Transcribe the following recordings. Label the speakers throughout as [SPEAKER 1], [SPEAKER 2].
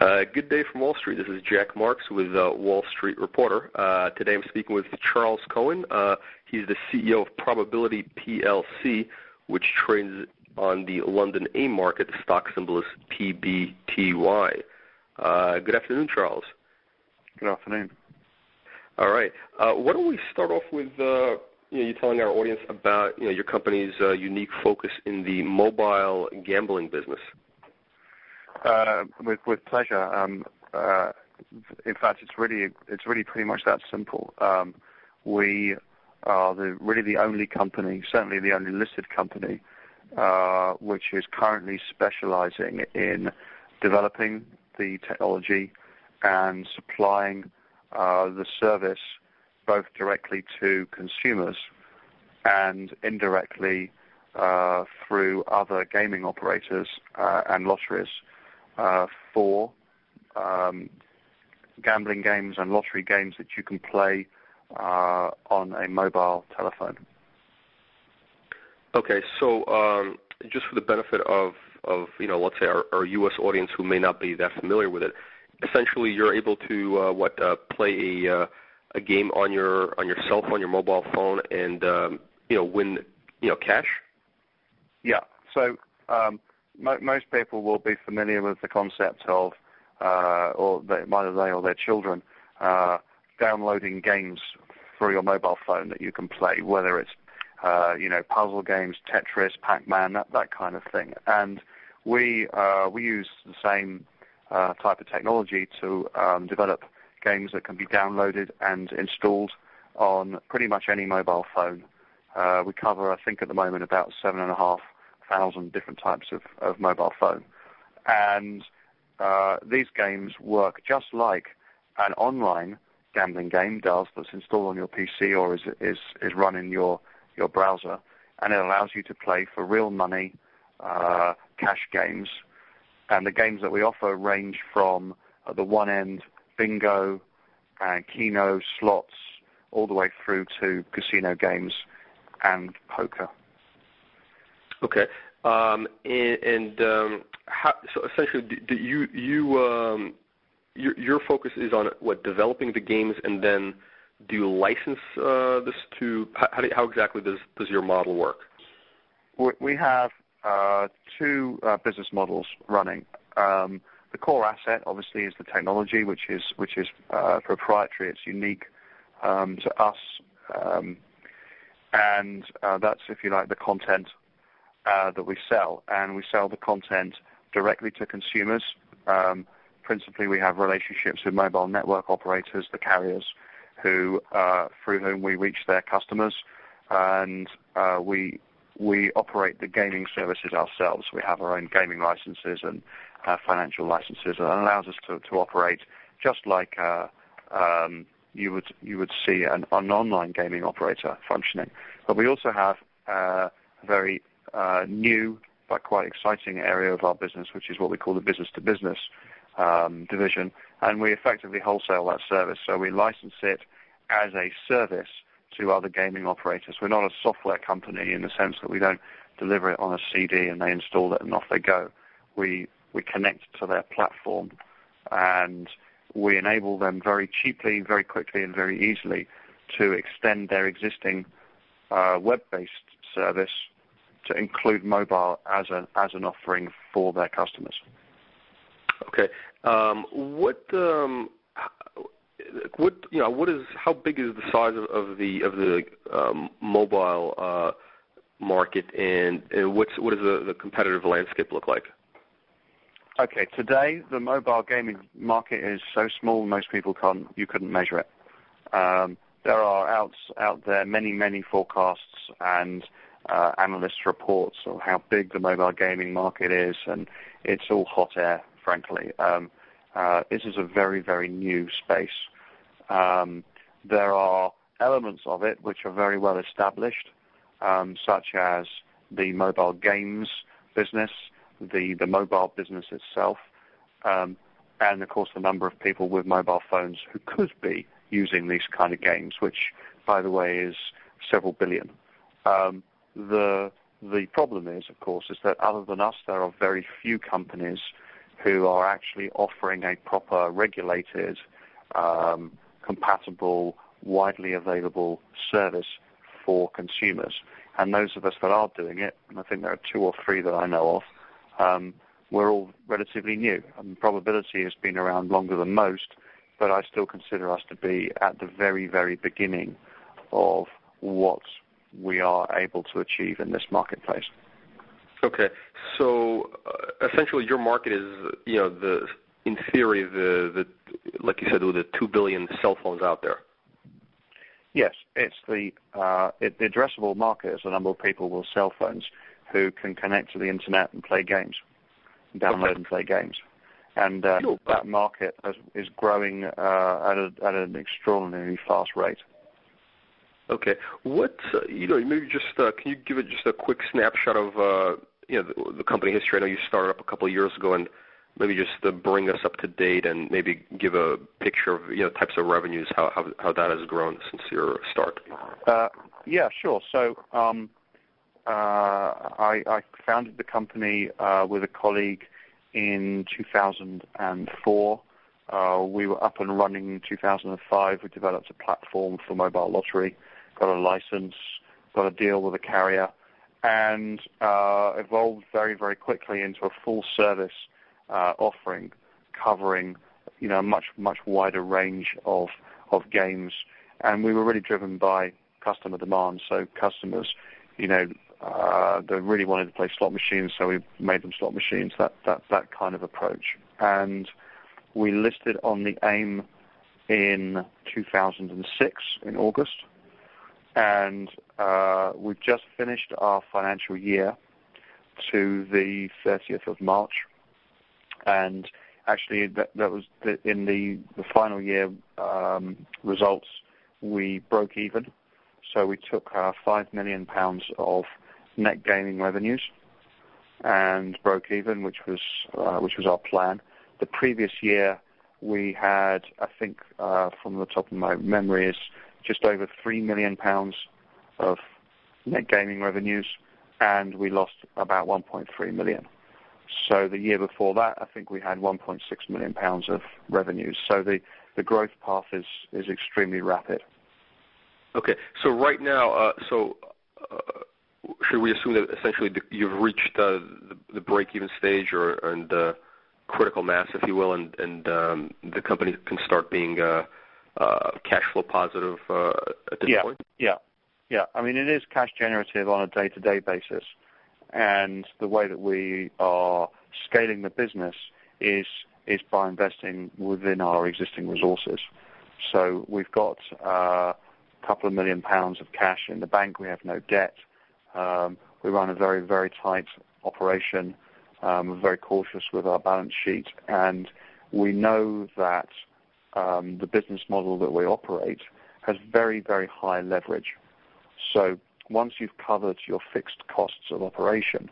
[SPEAKER 1] Good day from Wall Street. This is Jack Marks with Wall Street Reporter. Today I'm speaking with Charles Cohen. He's the CEO of Probability PLC, which trades on the London AIM market. The stock symbol is PBTY. Good afternoon, Charles.
[SPEAKER 2] Good afternoon.
[SPEAKER 1] All right. Why don't we start off with you telling our audience about your company's unique focus in the mobile gambling business.
[SPEAKER 2] With pleasure. In fact, it's really pretty much that simple. We are really the only company, certainly the only listed company, which is currently specializing in developing the technology and supplying the service both directly to consumers and indirectly through other gaming operators and lotteries for gambling games and lottery games that you can play on a mobile telephone.
[SPEAKER 1] Okay, so just for the benefit of let's say our U.S. audience who may not be that familiar with it, essentially you're able to play a game on your cell phone, your mobile phone, and win cash.
[SPEAKER 2] Yeah. So most people will be familiar with the concept of, either they or their children, downloading games through your mobile phone that you can play, whether it's puzzle games, Tetris, Pac-Man, that kind of thing. And we use the same type of technology to develop games that can be downloaded and installed on pretty much any mobile phone. We cover, I think, at the moment about 7,500 different types of mobile phone. And these games work just like an online gambling game does, that's installed on your PC or is run in your browser, and it allows you to play for real money cash games. And the games that we offer range from at the one end bingo and keno slots all the way through to casino games and poker.
[SPEAKER 1] Okay, so essentially, your focus is on developing the games, and then do you license this to? How exactly does your model work?
[SPEAKER 2] We have two business models running. The core asset, obviously, is the technology, which is proprietary. It's unique to us, and that's, if you like, the content that we sell. And we sell the content directly to consumers. Principally, we have relationships with mobile network operators, the carriers, through whom we reach their customers, and we operate the gaming services ourselves. We have our own gaming licenses and financial licenses, and it allows us to operate just like you would see an online gaming operator functioning. But we also have a very new but quite exciting area of our business, which is what we call the business-to-business division, and we effectively wholesale that service. So we license it as a service to other gaming operators. We're not a software company in the sense that we don't deliver it on a CD and they install it and off they go. We connect to their platform, and we enable them very cheaply, very quickly, and very easily to extend their existing web-based service to include mobile as an offering for their customers.
[SPEAKER 1] Okay. How big is the size of the mobile market, and what does the competitive landscape look like?
[SPEAKER 2] Okay, today the mobile gaming market is so small most people you couldn't measure it. There are out there many forecasts and analyst reports of how big the mobile gaming market is, and it's all hot air, frankly. This is a very new space. There are elements of it which are very well established, such as the mobile games business, the mobile business itself, and of course the number of people with mobile phones who could be using these kind of games, which, by the way, is several billion. The problem is, of course, is that other than us, there are very few companies who are actually offering a proper regulated, compatible, widely available service for consumers. And those of us that are doing it, and I think there are 2 or 3 that I know of, we're all relatively new. Probability has been around longer than most, but I still consider us to be at the very, very beginning of what we are able to achieve in this marketplace.
[SPEAKER 1] Okay, so essentially your market is, in theory, the like you said, the 2 billion cell phones out there.
[SPEAKER 2] Yes, it's the addressable market is the number of people with cell phones who can connect to the internet and play games, download and play games, and that market is growing at an extraordinarily fast rate.
[SPEAKER 1] Okay, what maybe just can you give it just a quick snapshot of the company history? I know you started up a couple of years ago, and maybe just to bring us up to date and maybe give a picture of types of revenues, how that has grown since your start.
[SPEAKER 2] Yeah, sure. So I founded the company with a colleague in 2004. We were up and running in 2005. We developed a platform for mobile lottery, got a license, got a deal with a carrier, and evolved very, very quickly into a full-service offering, covering a much, much wider range of games. And we were really driven by customer demand. So customers, they really wanted to play slot machines, so we made them slot machines, that kind of approach. And we listed on the AIM in 2006, in August. And we've just finished our financial year to the 30th of March. And actually, that was in the final year results, we broke even. So we took £5 million of net gaming revenues and broke even, which was our plan. The previous year, we had, I think, from the top of my memory, is just over £3 million of net gaming revenues, and we lost about 1.3 million. So the year before that, I think we had 1.6 million pounds of revenues. So the growth path is extremely rapid.
[SPEAKER 1] Okay, so right now, should we assume that essentially you've reached the break-even stage and critical mass, if you will, and the company can start being cash flow positive at this point? Yeah.
[SPEAKER 2] I mean, it is cash generative on a day-to-day basis, and the way that we are scaling the business is by investing within our existing resources. So we've got a couple of £1 million of cash in the bank. We have no debt. We run a very, very tight operation. We're very cautious with our balance sheet, and we know that the business model that we operate has very, very high leverage. So once you've covered your fixed costs of operation,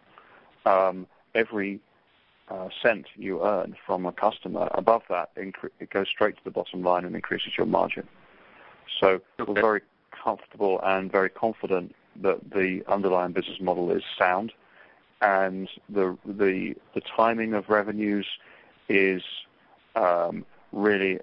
[SPEAKER 2] every cent you earn from a customer above that, it goes straight to the bottom line and increases your margin. So We're very comfortable and very confident that the underlying business model is sound, and the timing of revenues is really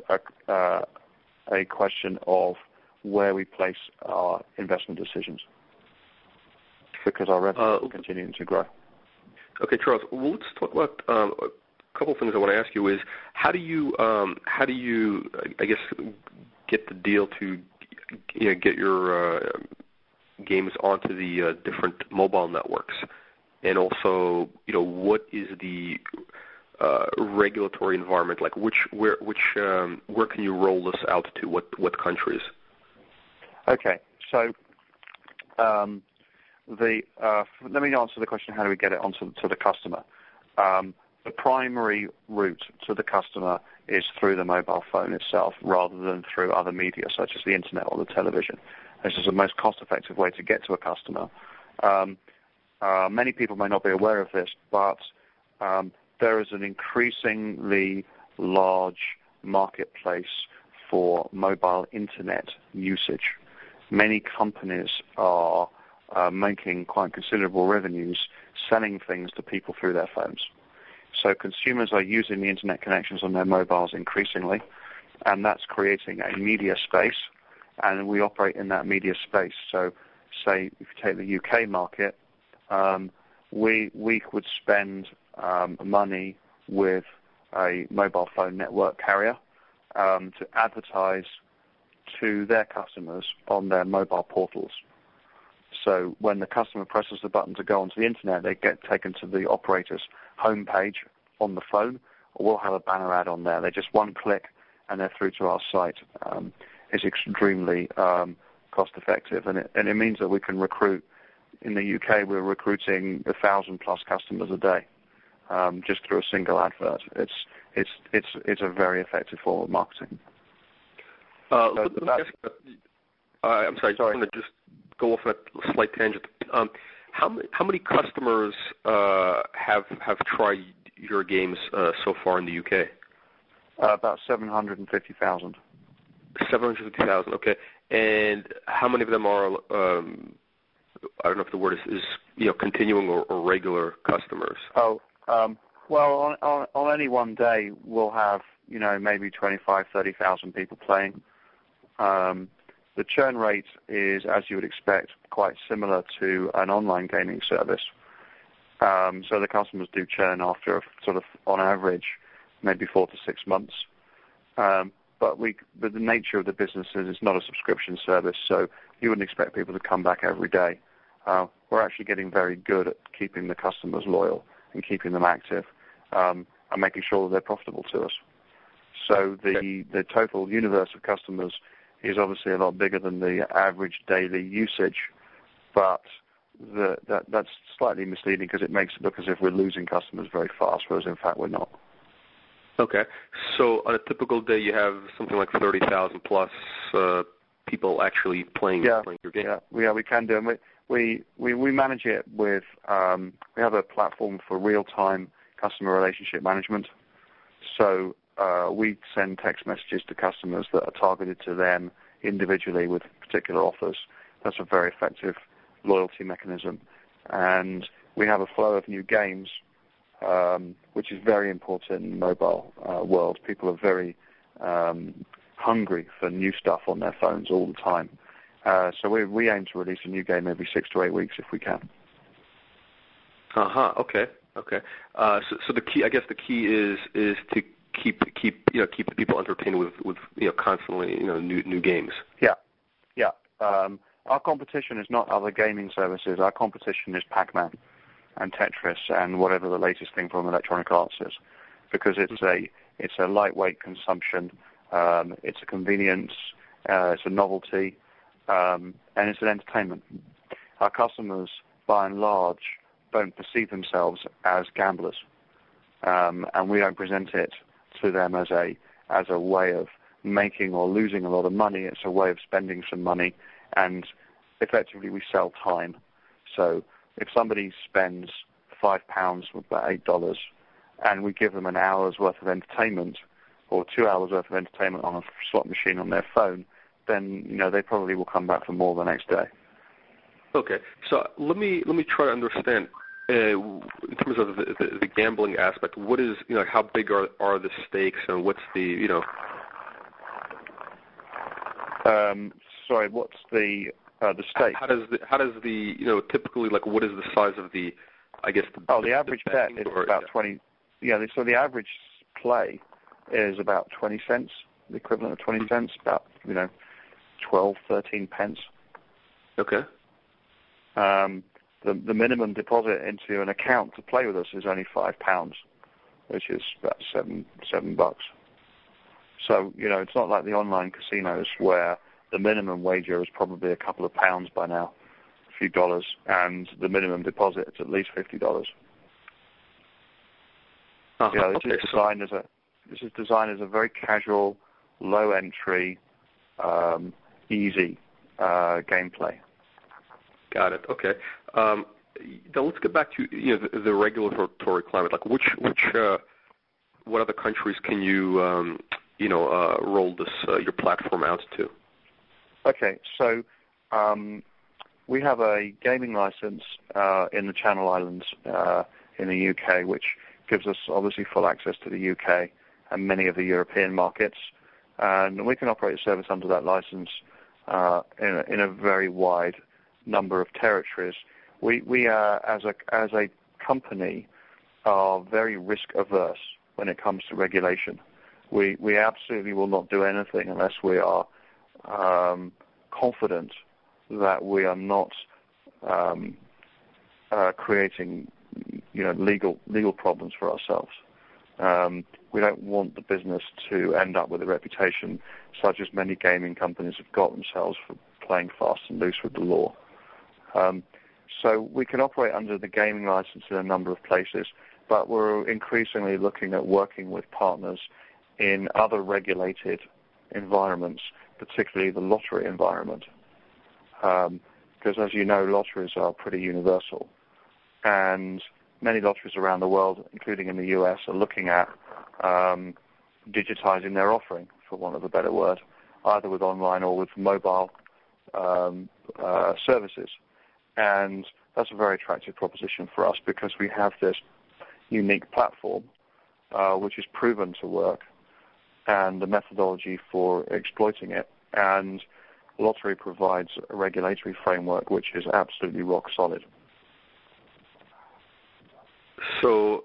[SPEAKER 2] a question of where we place our investment decisions, because our revenue is continuing to grow.
[SPEAKER 1] Okay, Charles. Well, let's talk about a couple of things I want to ask you. Is how do you I guess get the deal to get your games onto the different mobile networks, and also what is the regulatory environment like? Where can you roll this out to? What countries?
[SPEAKER 2] Okay, so let me answer the question: how do we get it onto the customer? The primary route to the customer is through the mobile phone itself, rather than through other media such as the internet or the television. This is the most cost-effective way to get to a customer. Many people may not be aware of this, but there is an increasingly large marketplace for mobile internet usage. Many companies are making quite considerable revenues selling things to people through their phones. So consumers are using the internet connections on their mobiles increasingly, and that's creating a media space, and we operate in that media space. So say if you take the UK market, we would spend money with a mobile phone network carrier to advertise to their customers on their mobile portals. So when the customer presses the button to go onto the internet, they get taken to the operator's homepage on the phone, or we'll have a banner ad on there. They're just one click and they're through to our site. It's extremely cost effective, and it means that we can recruit. In the UK, we're recruiting 1,000 plus customers a day just through a single advert. It's a very effective form of marketing.
[SPEAKER 1] I'm sorry. I want to just go off on a slight tangent. How many customers have tried your games so far in the UK?
[SPEAKER 2] About 750,000.
[SPEAKER 1] 750,000. Okay. And how many of them are? I don't know if the word is continuing or regular customers.
[SPEAKER 2] Well, on any one day, we'll have maybe 25,000, 30,000 people playing. The churn rate is, as you would expect, quite similar to an online gaming service. So the customers do churn after sort of, on average, maybe 4 to 6 months. But the nature of the business is it's not a subscription service, so you wouldn't expect people to come back every day. We're actually getting very good at keeping the customers loyal and keeping them active and making sure that they're profitable to us. So the total universe of customers is obviously a lot bigger than the average daily usage, but that's slightly misleading because it makes it look as if we're losing customers very fast, whereas in fact we're not.
[SPEAKER 1] Okay. So on a typical day, you have something like 30,000 plus people actually playing your game.
[SPEAKER 2] Yeah, we can do. And we manage it with, we have a platform for real-time customer relationship management. So we send text messages to customers that are targeted to them individually with particular offers. That's a very effective loyalty mechanism. And we have a flow of new games, which is very important in the mobile world. People are very hungry for new stuff on their phones all the time. So we aim to release a new game every 6 to 8 weeks if we can.
[SPEAKER 1] Okay. So the key, I guess, is to keep the people entertained with constantly new games. Yeah.
[SPEAKER 2] Our competition is not other gaming services. Our competition is Pac-Man and Tetris and whatever the latest thing from Electronic Arts is, because it's a lightweight consumption, it's a convenience, it's a novelty, and it's an entertainment. Our customers, by and large, don't perceive themselves as gamblers, and we don't present it to them as a way of making or losing a lot of money. It's a way of spending some money, and effectively we sell time. So if somebody spends £5 with about $8, and we give them an hour's worth of entertainment or 2 hours worth of entertainment on a slot machine on their phone, then they probably will come back for more the next day.
[SPEAKER 1] Okay, so let me try to understand in terms of the gambling aspect. What is how big are the stakes, and what's the
[SPEAKER 2] Sorry, what's the stake?
[SPEAKER 1] How does the typically, like, what is the size of the, I guess
[SPEAKER 2] the average bet is about 20. Yeah, so the average play is about 20 cents, the equivalent of 20 cents, about 12, 13 pence.
[SPEAKER 1] Okay.
[SPEAKER 2] The minimum deposit into an account to play with us is only £5, which is about $7. So it's not like the online casinos where the minimum wager is probably a couple of pounds by now, a few dollars, and the minimum deposit is at least $50. This is designed as a very casual, low entry, easy gameplay.
[SPEAKER 1] Got it. Okay. Now let's get back to the regulatory climate. Like, what other countries can you roll this your platform out to?
[SPEAKER 2] Okay, so we have a gaming license in the Channel Islands in the UK, which gives us obviously full access to the UK and many of the European markets, and we can operate a service under that license in a very wide number of territories. We are, as a company, are very risk averse when it comes to regulation. We absolutely will not do anything unless we are confident that we are not creating, legal problems for ourselves. We don't want the business to end up with a reputation such as many gaming companies have got themselves for playing fast and loose with the law. So we can operate under the gaming license in a number of places, but we're increasingly looking at working with partners in other regulated environments, particularly the lottery environment. Because as you know, lotteries are pretty universal. And many lotteries around the world, including in the US, are looking at digitizing their offering, for want of a better word, either with online or with mobile services. And that's a very attractive proposition for us because we have this unique platform which is proven to work and the methodology for exploiting it. And lottery provides a regulatory framework which is absolutely rock solid.
[SPEAKER 1] So,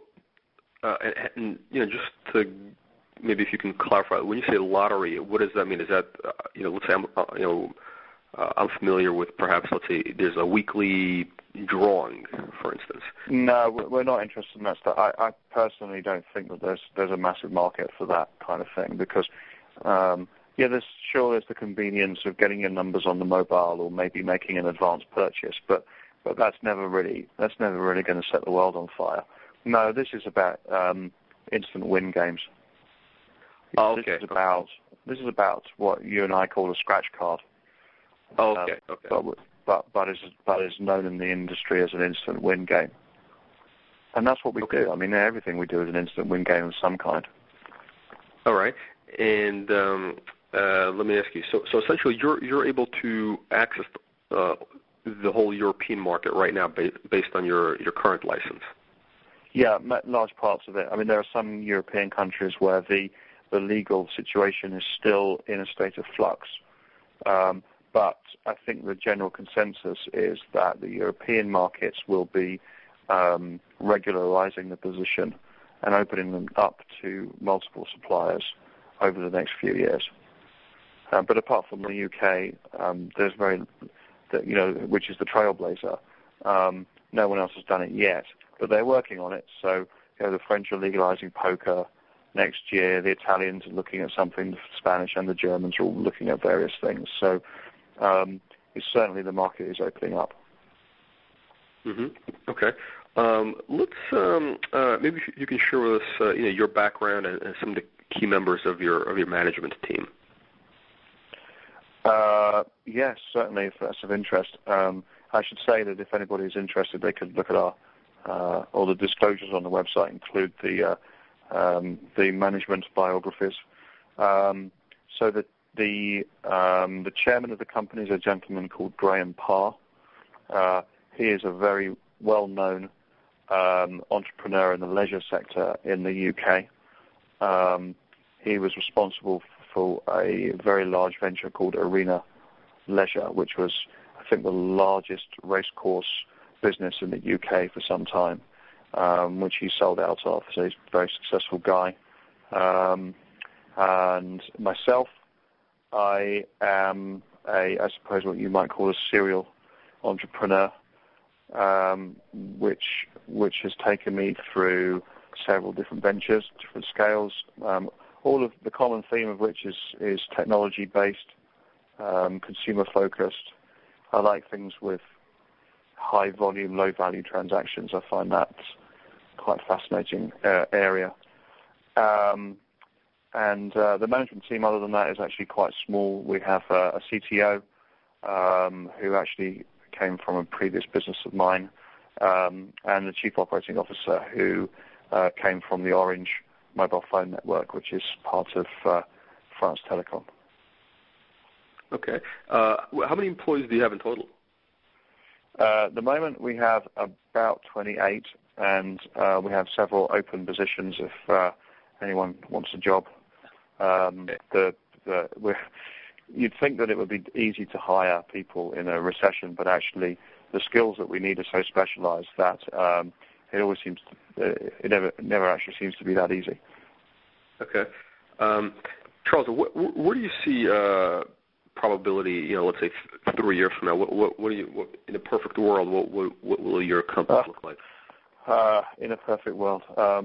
[SPEAKER 1] just to maybe if you can clarify, when you say lottery, what does that mean? Is that, let's say I'm familiar with perhaps, let's say there's a weekly drawing, for instance.
[SPEAKER 2] No, we're not interested in that stuff. I personally don't think that there's a massive market for that kind of thing because, there's the convenience of getting your numbers on the mobile or maybe making an advanced purchase, but that's never really going to set the world on fire. No, this is about instant win games.
[SPEAKER 1] Oh, okay.
[SPEAKER 2] This is about what you and I call a scratch card.
[SPEAKER 1] Oh, okay.
[SPEAKER 2] But is known in the industry as an instant win game, and that's what we do. I mean, everything we do is an instant win game of some kind.
[SPEAKER 1] All right, and let me ask you. So essentially, you're able to access the whole European market right now based on your current license.
[SPEAKER 2] Yeah, large parts of it. I mean, there are some European countries where the legal situation is still in a state of flux. But I think the general consensus is that the European markets will be regularizing the position and opening them up to multiple suppliers over the next few years. But apart from the UK, which is the trailblazer, no one else has done it yet. But they're working on it. So the French are legalizing poker next year. The Italians are looking at something. The Spanish and the Germans are all looking at various things. So certainly the market is opening up.
[SPEAKER 1] Mm-hmm. Okay. Let's maybe you can share with us your background and some of the key members of your management team.
[SPEAKER 2] Yes, certainly, if that's of interest. I should say that if anybody is interested, they could look at all the disclosures on the website include the management biographies. So that the chairman of the company is a gentleman called Graham Parr. He is a very well-known entrepreneur in the leisure sector in the UK. He was responsible for a very large venture called Arena Leisure, which was, I think, the largest racecourse business in the UK for some time, which he sold out of. So he's a very successful guy. And myself, I am I suppose what you might call a serial entrepreneur, which has taken me through several different ventures, different scales, all of the common theme of which is technology-based, consumer-focused. I like things with high volume, low value transactions. I find that quite a fascinating area. And the management team, other than that, is actually quite small. We have a CTO who actually came from a previous business of mine, and the chief operating officer who came from the Orange mobile phone network, which is part of France Telecom.
[SPEAKER 1] Okay. How many employees do you have in total?
[SPEAKER 2] At the moment, we have about 28, and we have several open positions if anyone wants a job. You'd think that it would be easy to hire people in a recession, but actually the skills that we need are so specialized that it never actually seems to be that easy.
[SPEAKER 1] Okay. Charles, where do you see probability, let's say 3 years from now? What in a perfect world, what will your company look like?
[SPEAKER 2] In a perfect world.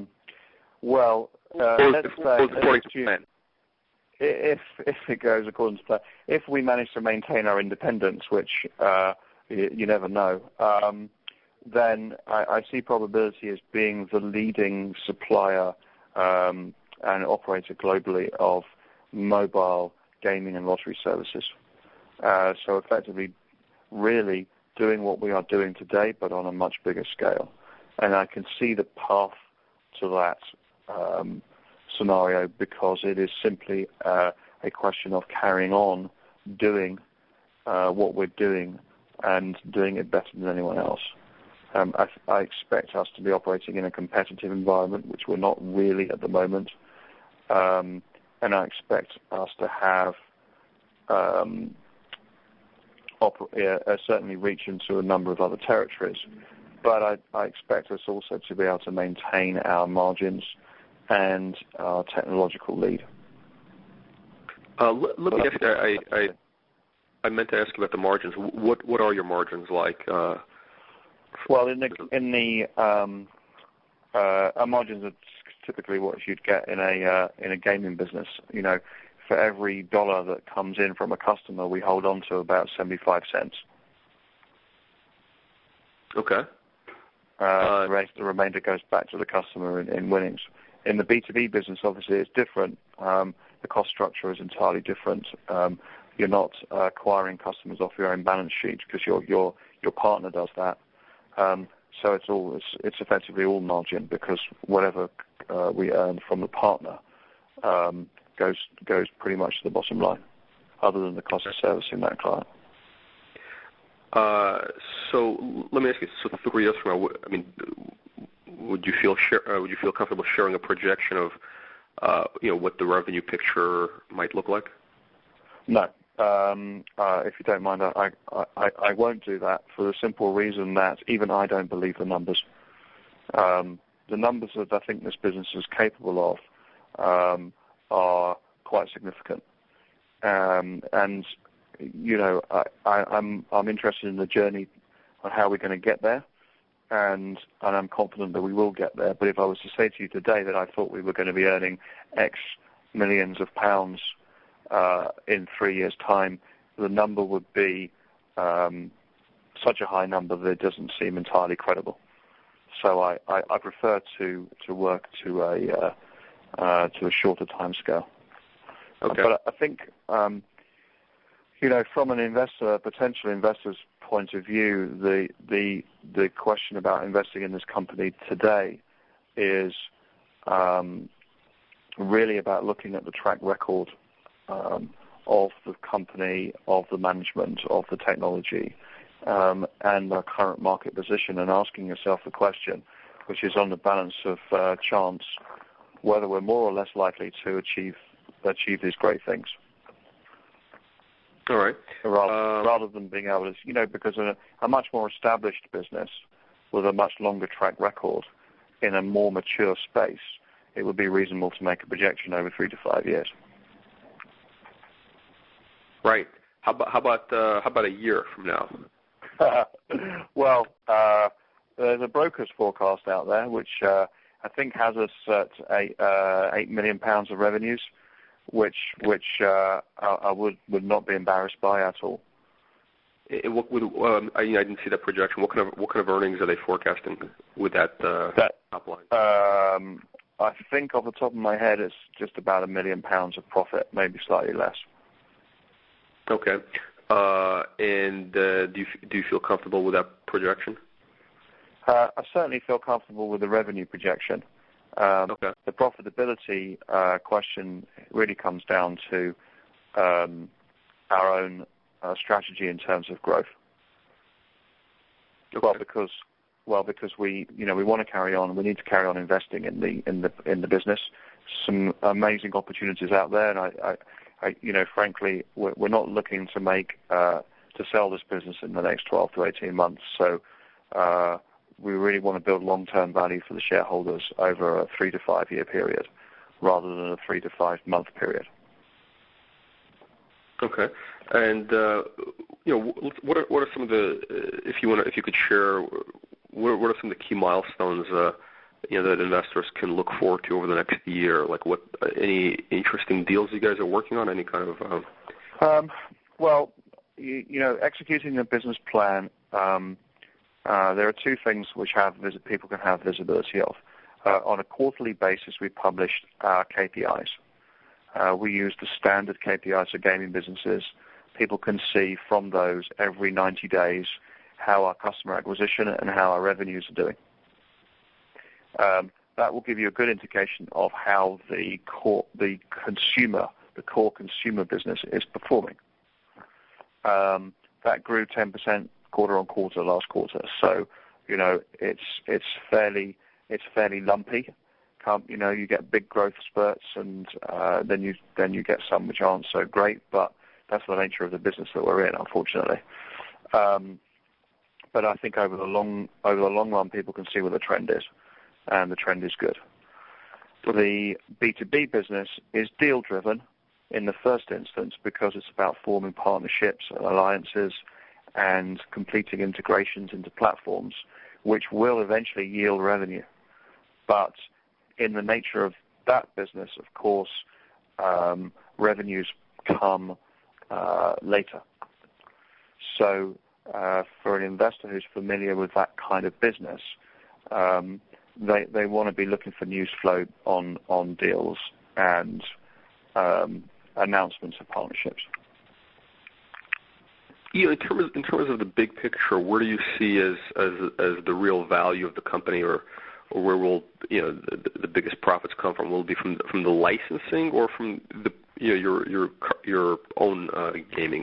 [SPEAKER 2] If it goes according to plan, if we manage to maintain our independence, which you never know, then I see probability as being the leading supplier and operator globally of mobile gaming and lottery services. So effectively, really doing what we are doing today, but on a much bigger scale. And I can see the path to that scenario because it is simply a question of carrying on doing what we're doing and doing it better than anyone else. I expect us to be operating in a competitive environment, which we're not really at the moment. And I expect us to have certainly reach into a number of other territories. But I expect us also to be able to maintain our margins and our technological lead.
[SPEAKER 1] Let me ask you, I meant to ask you about the margins. What are your margins like?
[SPEAKER 2] Well, our margins are typically what you'd get in a gaming business. For every dollar that comes in from a customer, we hold on to about 75 cents.
[SPEAKER 1] Okay.
[SPEAKER 2] The remainder goes back to the customer in winnings. In the B2B business, obviously, it's different. The cost structure is entirely different. You're not acquiring customers off your own balance sheet because your partner does that. So it's effectively all margin because whatever we earn from the partner goes pretty much to the bottom line, other than the cost of servicing that client.
[SPEAKER 1] So let me ask you. So 3 years from now, would you feel comfortable sharing a projection of what the revenue picture might look like?
[SPEAKER 2] No. If you don't mind, I won't do that for the simple reason that even I don't believe the numbers. The numbers that I think this business is capable of are quite significant. And I'm interested in the journey on how we're going to get there, and I'm confident that we will get there. But if I was to say to you today that I thought we were going to be earning X millions of pounds in 3 years' time, the number would be such a high number that it doesn't seem entirely credible. So I prefer to work to a shorter time scale.
[SPEAKER 1] Okay.
[SPEAKER 2] But I think from a potential investor's point of view, the question about investing in this company today is really about looking at the track record of the company, of the management, of the technology, and our current market position, and asking yourself the question, which is on the balance of chance, whether we're more or less likely to achieve these great things.
[SPEAKER 1] All right.
[SPEAKER 2] Rather than being able to, because a much more established business with a much longer track record in a more mature space, it would be reasonable to make a projection over 3 to 5 years.
[SPEAKER 1] Right. How about a year from now?
[SPEAKER 2] Well, there's a broker's forecast out there, which I think has us at £8 million of revenues, which I would not be embarrassed by at all.
[SPEAKER 1] I didn't see that projection. What kind of earnings are they forecasting with that top line?
[SPEAKER 2] I think off the top of my head, it's just about £1 million of profit, maybe slightly less.
[SPEAKER 1] Okay. And do you feel comfortable with that projection?
[SPEAKER 2] I certainly feel comfortable with the revenue projection.
[SPEAKER 1] Okay.
[SPEAKER 2] The profitability question really comes down to our own strategy in terms of growth.
[SPEAKER 1] Okay.
[SPEAKER 2] Well, because Well, because we want to carry on. We need to carry on investing in the business. Some amazing opportunities out there, and I frankly, we're not looking to sell this business in the next 12 to 18 months. So we really want to build long-term value for the shareholders over a 3 to 5 year period, rather than a 3 to 5 month period.
[SPEAKER 1] Okay, and what are some of the, if you could share, what are some of the key milestones that investors can look forward to over the next year? Like any interesting deals you guys are working on? Any kind of?
[SPEAKER 2] Well, executing a business plan. There are two things which people can have visibility of. On a quarterly basis, we published our KPIs. We use the standard KPIs for gaming businesses. People can see from those every 90 days how our customer acquisition and how our revenues are doing. That will give you a good indication of how the core consumer business is performing. That grew 10% quarter on quarter last quarter. So, it's fairly lumpy. You get big growth spurts, and then you get some which aren't so great. But that's the nature of the business that we're in, unfortunately. But I think over the long run, people can see where the trend is, and the trend is good. The B2B business is deal driven in the first instance because it's about forming partnerships and alliances and completing integrations into platforms, which will eventually yield revenue. But in the nature of that business, of course, revenues come later. So for an investor who's familiar with that kind of business, they want to be looking for news flow on deals and announcements of partnerships.
[SPEAKER 1] In terms of the big picture, where do you see as the real value of the company, or where will the biggest profits come from? Will it be from the licensing or from your own gaming?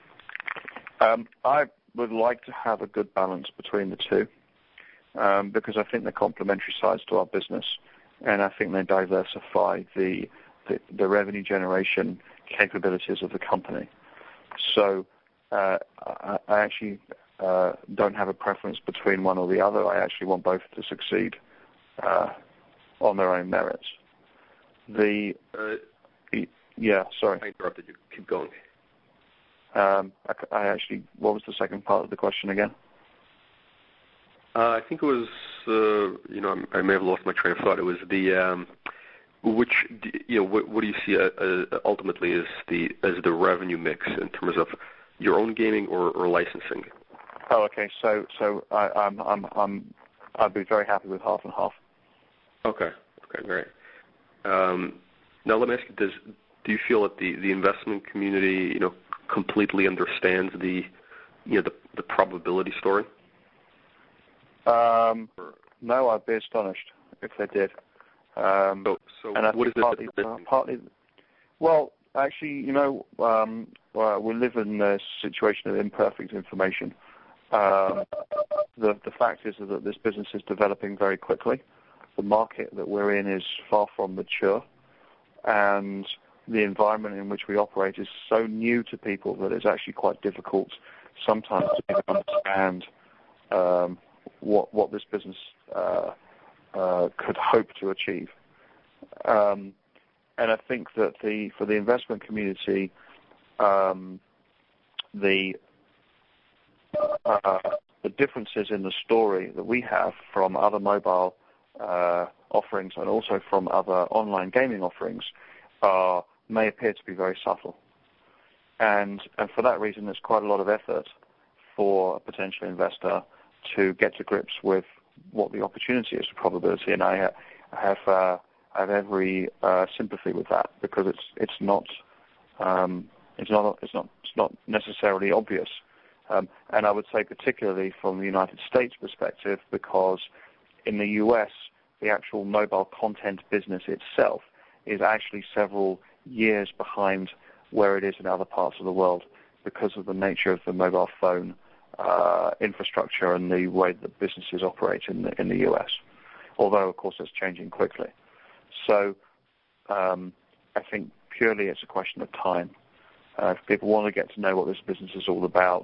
[SPEAKER 2] I would like to have a good balance between the two, because I think they're complementary sides to our business, and I think they diversify the revenue generation capabilities of the company. So I actually don't have a preference between one or the other. I actually want both to succeed on their own merits. Yeah, sorry.
[SPEAKER 1] I interrupted you. Keep going.
[SPEAKER 2] What was the second part of the question again?
[SPEAKER 1] I think it was, I may have lost my train of thought. It was what do you see ultimately as the revenue mix in terms of your own gaming or licensing?
[SPEAKER 2] Oh, okay. So I'd be very happy with half and half.
[SPEAKER 1] Okay, great. Now let me ask you: do you feel that the investment community, completely understands the probability story?
[SPEAKER 2] No, I'd be astonished if they did.
[SPEAKER 1] So what is it?
[SPEAKER 2] Partly. Well, actually, we live in a situation of imperfect information. The fact is that this business is developing very quickly. The market that we're in is far from mature, and the environment in which we operate is so new to people that it's actually quite difficult sometimes to even understand what this business could hope to achieve. And I think that for the investment community, the differences in the story that we have from other mobile offerings and also from other online gaming offerings may appear to be very subtle. And for that reason, there's quite a lot of effort for a potential investor to get to grips with what the opportunity is for probability. And I have every sympathy with that, because it's not necessarily obvious. And I would say particularly from the United States perspective, because in the U.S., the actual mobile content business itself is actually several years behind where it is in other parts of the world, because of the nature of the mobile phone infrastructure and the way that businesses operate in the US. Although, of course, it's changing quickly. So I think purely it's a question of time. If people want to get to know what this business is all about,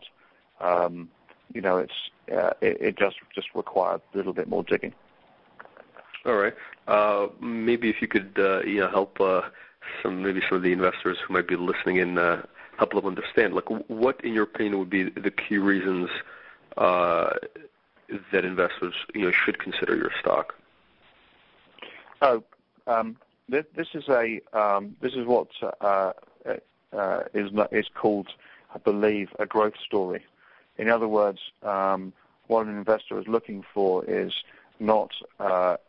[SPEAKER 2] it just requires a little bit more digging.
[SPEAKER 1] All right. Maybe if you could, help some of the investors who might be listening in, help them understand, like, what, in your opinion, would be the key reasons that investors, should consider your stock?
[SPEAKER 2] This is what is called, I believe, a growth story. In other words, what an investor is looking for is not a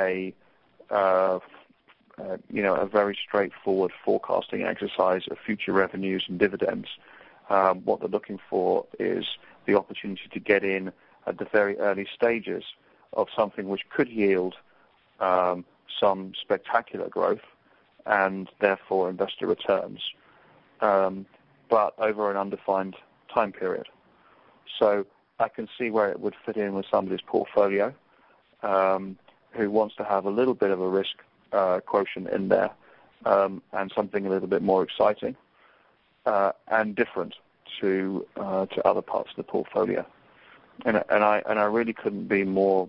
[SPEAKER 2] very straightforward forecasting exercise of future revenues and dividends. What they're looking for is the opportunity to get in at the very early stages of something which could yield some spectacular growth and therefore investor returns, but over an undefined time period. So I can see where it would fit in with somebody's portfolio who wants to have a little bit of a risk quotient in there and something a little bit more exciting and different to other parts of the portfolio. And I really couldn't be more.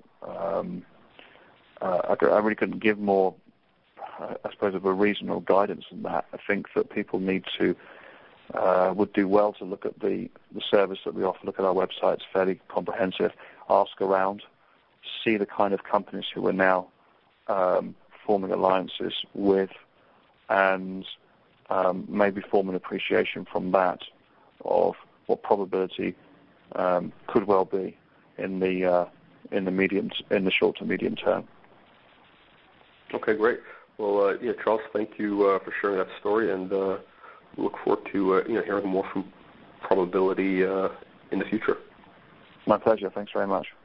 [SPEAKER 2] I really couldn't give more, I suppose, of a reason or guidance than that. I think that people would do well to look at the service that we offer, look at our website. It's fairly comprehensive. Ask around, see the kind of companies who are now forming alliances with, and maybe form an appreciation from that of what probability could well be in the short to medium term.
[SPEAKER 1] Okay, great. Well, Charles, thank you for sharing that story, and look forward to hearing more from Probability in the future.
[SPEAKER 2] My pleasure. Thanks very much.